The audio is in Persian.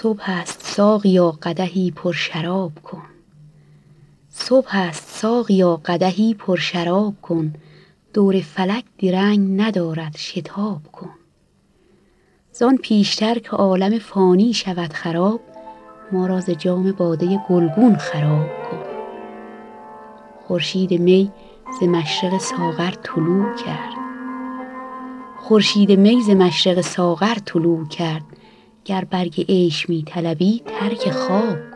صبح است ساقیا قدحی پر شراب کن. صبح است ساقیا قدحی پر شراب کن. دور فلک درنگ ندارد شتاب کن. زان پیشتر که عالم فانی شود خراب، ما را ز جام باده گلگون خراب کن. خورشید می ز مشرق ساغر طلوع کرد. خورشید می ز مشرق ساغر طلوع کرد. گر برگ عیش می طلبی ترک خواب